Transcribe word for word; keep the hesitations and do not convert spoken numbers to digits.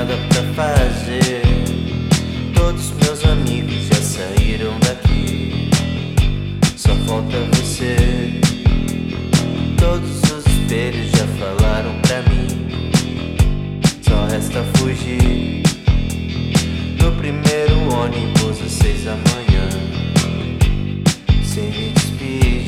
nada pra fazer. Todos meus amigos já saíram daqui, só falta você. Todos os espelhos já falaram pra mim, só resta fugir. No primeiro ônibus às seis da manhã, sem me despedir.